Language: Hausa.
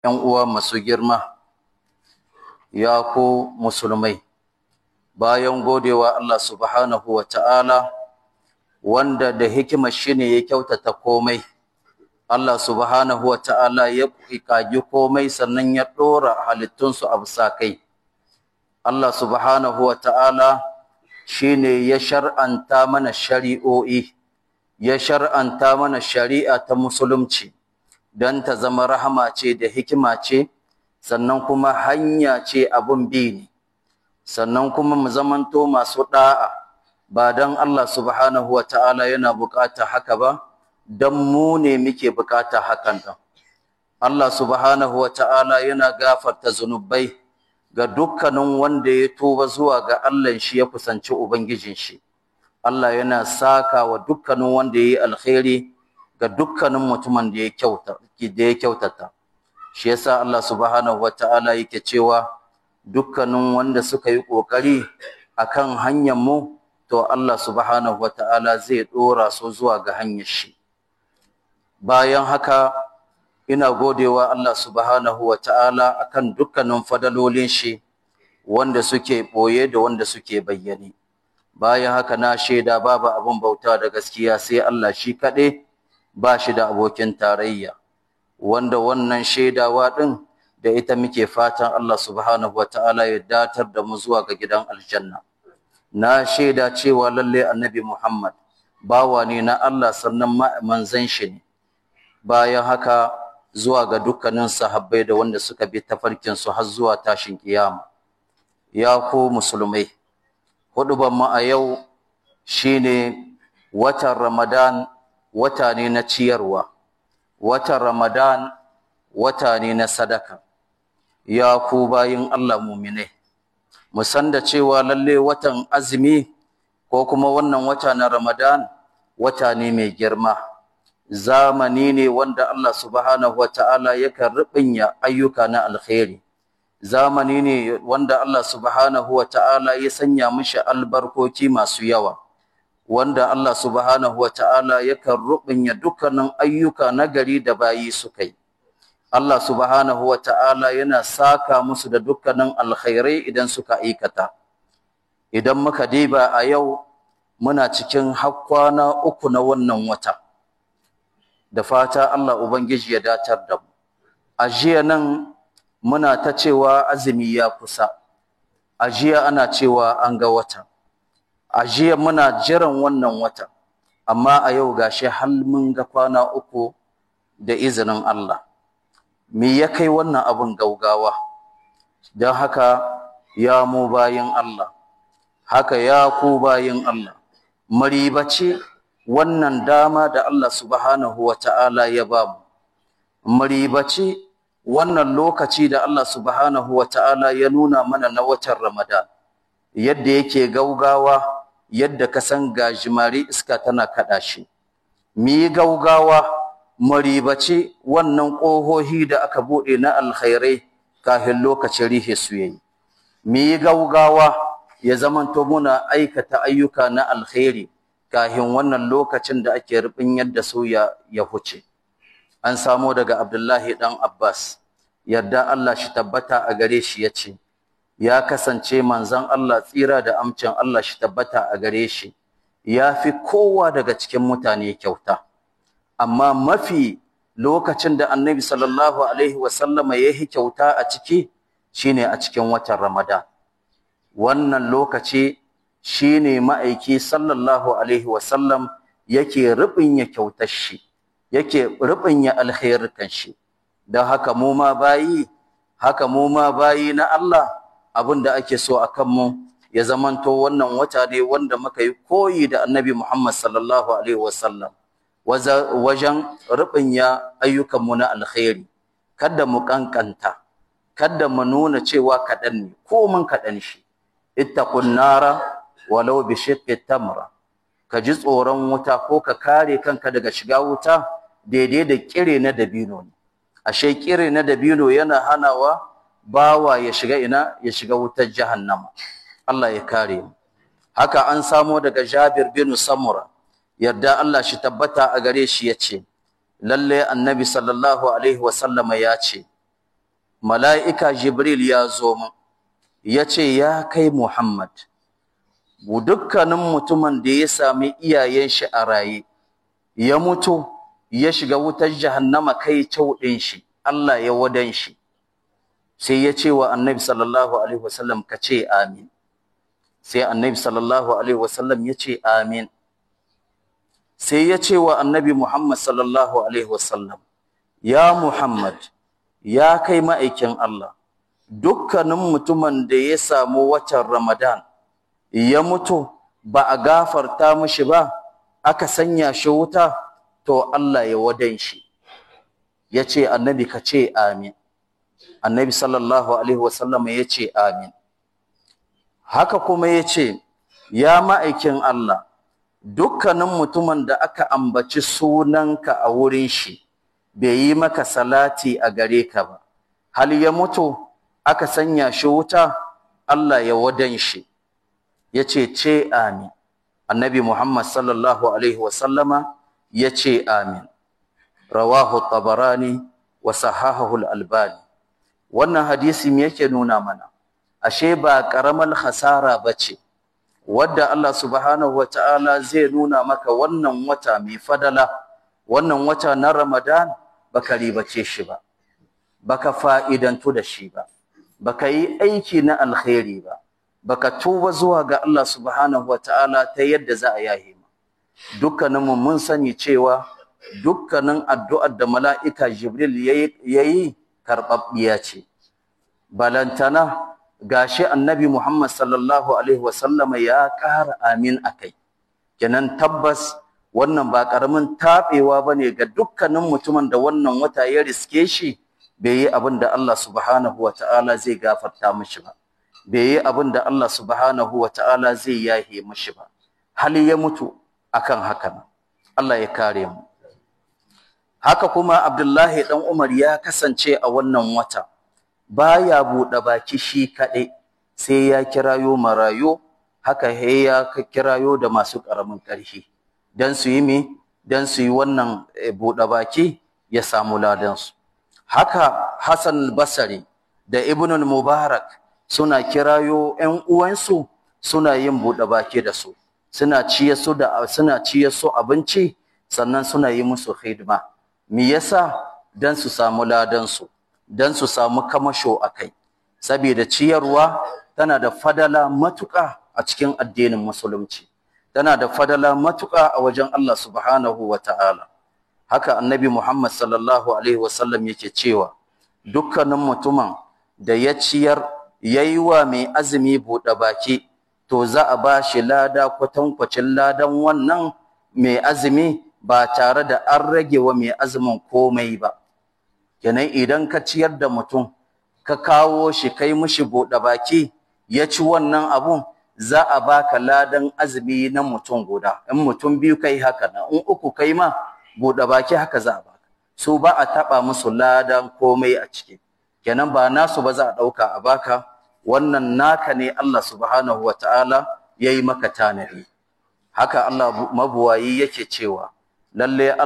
‘yan uwa masu girma, ya ku musulmai, bayan godewa Allah subhanahu wa ta'ala, wanda da hikimar shi ne ya kyautata komai, Allah subhanahu wa ta'ala ya ƙagi komai sannan ya ɗora halittunsu a bisa kai. Allah subhanahu wa ta'ala shi ne ya shar'anta mana shari'o'i, ya shar'anta mana shari'a ta musulunci, don ta zama rahama ce da hikima ce, sannan kuma hanya ce abun bi ne, sannan kuma mu zamanto masu ɗa'a, ba don Allah subhanahu wa ta'ala yana bukata haka ba, don mu ne muke bukata hakan ɗin. Allah subhanahu wa ta'ala yana gafarta zunubai ga dukkanin wanda ya tuba zuwa ga Allah shi ya kusanci Ubangijin shi. Allah yana saka wa dukkanin wanda ya yi alkhairi ga dukkanin mutumin da ya kyautata. Shi yasa Allah subhanahu wa ta'ala yake cewa dukkanin wanda suka yi ƙoƙari akan hanyar mu, to Allah subhanahu wa ta'ala zai ɗora su zuwa ga hanyar shi. Bayan haka ina godewa Allah subhanahu wa ta'ala akan dukkanin fadalolin shi wanda suke ɓoye da wanda suke bayyane. Bayan haka na shaida babu abin bauta da gaskiya sai Allah shi kaɗai, ba shi da abokin tarayya, wanda wannan shaidawa ɗin da ita muke fatan Allah subhanahu wa ta'ala ya datar da mu zuwa ga gidan aljanna. Na shaida cewa lalle annabi Muhammad bawa ne na Allah sannan manzon shi ne. Bayan haka zuwa ga dukkanin sahabbai da wanda suka bi tafarkinsu har zuwa tashin kiyama. Ya ku musulmai, huɗuban mu a yau shine watan Ramadan, wata ne na ciyarwa. Watan Ramadan wata ne na sadaka. Ya ku bayin Allah muminai, mu san da cewa lalle watan azumi ko kuma wannan wata na Ramadan wata ne mai girma. Zamani ne wanda Allah subhanahu wata'ala yakan rubinya ayyuka na alkhairi. Zamani ne wanda Allah subhanahu wata'ala ya sanya mishi albarkoci masu yawa, wanda Allah subhanahu wata'ala yakan rubinya dukkanin ayyuka nagari da bayi suka yi. Allah subhanahu wata'ala yana saka musu da dukkanin alkhairai idan suka aikata. Idan muka diba a yau muna cikin kwana 3 na wannan wata. Da fata Allah Ubangiji ya datar da mu. A jiya nan muna ta cewa azumi ya kusa. A jiya ana cewa an ga wata. A jiya muna jiran wannan wata. Amma a yau gashi har mun ga kwana 3 da izinin Allah. Me ya kai wannan abun gaugawa? Don haka ya mu bayin Allah, haka ya ku bayin Allah, maribaci wannan dama da Allah subhanahu wa ta'ala ya ba mu. Maribaci wannan lokaci da Allah subhanahu wa ta'ala ya nuna mana na watan Ramadan, yadda yake gaugawa, yadda ka san gajimare iska tana kaɗa shi. Mi gaugawa, maribaci wannan ƙohohi da aka buɗe na alkhairai kafin lokacin rihe su yayi. Mi gaugawa ya zamanto muna aikata ayyuka na alkhairi kafin wannan lokacin da ake rubin yadda su ya huce. An samo daga Abdullahi dan Abbas, yarda Allah shi tabbata a gare shi, yace ya kasance manzon Allah tsira da amcin Allah shi tabbata a gare shi ya fi kowa daga cikin mutane kyauta. Amma mafi lokacin da Annabi sallallahu alaihi wasallama ya yi kyauta a ciki shine a cikin watan Ramadan. Wannan lokaci shine ma'aiki sallallahu alaihi wasallam yake rubinya kyautar shi, yake rubinya alkhairukan shi. Don haka mu ma bayi na Allah, abinda ake so akan mu ya zamanto wannan wata ne wanda muka yi koyi da Annabi Muhammad sallallahu alaihi wasallam wajen rubinya ayyukan mu na alkhairi. Kada mu kankanta, kada mu nuna cewa kaɗan ne, ko mun kaɗan shi. Ittaqun nara walau bi shiqqi tamra. Ka ji tsoron wuta ko ka kare kanka daga shiga wuta daidai da kire na dabino ne. Ashe kire na dabino yana hanawa bawa ya shiga ina? Ya shiga wutar jahannama. Allah ya kare mu. Haka an samo daga Jabir bin Samura, yarda Allah shi tabbata a gare shi, yace lalle Annabi sallallahu alaihi wasallama ya ce mala'ika Jibril ya zo min ya ce ya kai Muhammad, dukkanin mutumin da ya sami iyayen shi a raye ya mutu ya shiga wutar jahannama kai ɗin shi, Allah ya wadan shi. Sai ya ce wa annabi sallallahu alaihi wasallam ka ce amin. Sai annabi sallallahu alaihi wasallam ya ce amin. Sai ya ce wa annabi Muhammad sallallahu alaihi wasallam, ya Muhammad, ya kai ma'aikin Allah, dukkanin mutumin da ya samu watan Ramadan ya mutu ba a gafarta mishi ba, aka sanya shi wuta, to Allah ya wadan shi. Ya ce annabi ka ce amin. Annabi sallallahu alaihi wasallam ya ce amin. Haka kuma ya ce, ya ma'aikin Allah, dukkanin mutumin da aka ambaci sunanka a wurin shi bai yi maka salati a gare ka ba, hal ya mutu aka sanya shi wuta, Allah ya wadan shi. Ya ce amin. Annabi Muhammad sallallahu alaihi wasallama ya ce amin. Rawahu Tabarani wa sahahahu al-Albani. Wannan hadisi me yake nuna mana? Ashe ba karamar hasara bace wadda Allah subhanahu wataala zai nuna maka wannan wata mai fadala, wannan wata na Ramadan baka ribace shi ba, baka fa'idantu da shi ba, baka yi aiki na alkhairi ba, baka tuba zuwa ga Allah subhanahu wataala ta yadda za a yahe mu. Dukkaninmu mun sani cewa dukkanin addu'ar da mala'ika Jibril yayi karɓaɓɓiya ce. Balantana gashi annabi Muhammad sallallahu alaihi wasallam ya ƙara amin akai. Kenan tabbas wannan ba ƙaramin taɓewa bane ga dukkanin mutumin da wannan wata ya riske shi bai yi abin da Allah subhanahu wataala zai gafarta mishi ba, bai yi abin da Allah subhanahu wataala zai yahe mishi ba, hali ya mutu akan haka. Allah ya kare mu. Haka kuma Abdullahi dan Umar ya kasance a wannan wata baya buɗe baki shi kaɗai, sai ya kirayo marayu, haka ya kirayo da masu ƙaramin ƙarfi dan su yi me, dan su yi wannan buɗe baki ya samu ladansu. Haka Hassan al-Basri da Ibn al-Mubarak suna kirayo ƴan uwansu, suna yin buɗe baki da su, suna ciye su abinci, sannan suna yi musu hidima. Me yasa? Dan su samu ladansu, dan su samu kamasho akai. Saboda ciyarwa tana da fadala matuƙa a cikin addinin musulunci, tana da fadala matuƙa a wajen Allah subhanahu wataala. Haka annabi Muhammad sallallahu alaihi wasallam yake cewa dukkanin mutumin da ya ciyar yayi wa mai azumi buɗe baki, to za a ba shi lada kwatankwacin ladan wannan mai azumi ba tare da an rage wa mai azumin komai ba. Kenan idan ka ciyar da mutum, ka kawo shi kai mishi buɗe baki, ya ci wannan abun, za a baka ladan azumi na mutum guda. In mutum biyu kai haka nan, in uku kai ma buɗe baki haka za a baka. Su ba a taɓa musu ladan komai a ciki. Kenan ba nasu ba za a ɗauka a baka, wannan naka ne Allah subhanahu wataala yayi maka tanadi. Haka Allah mabuwayi yake cewa lalle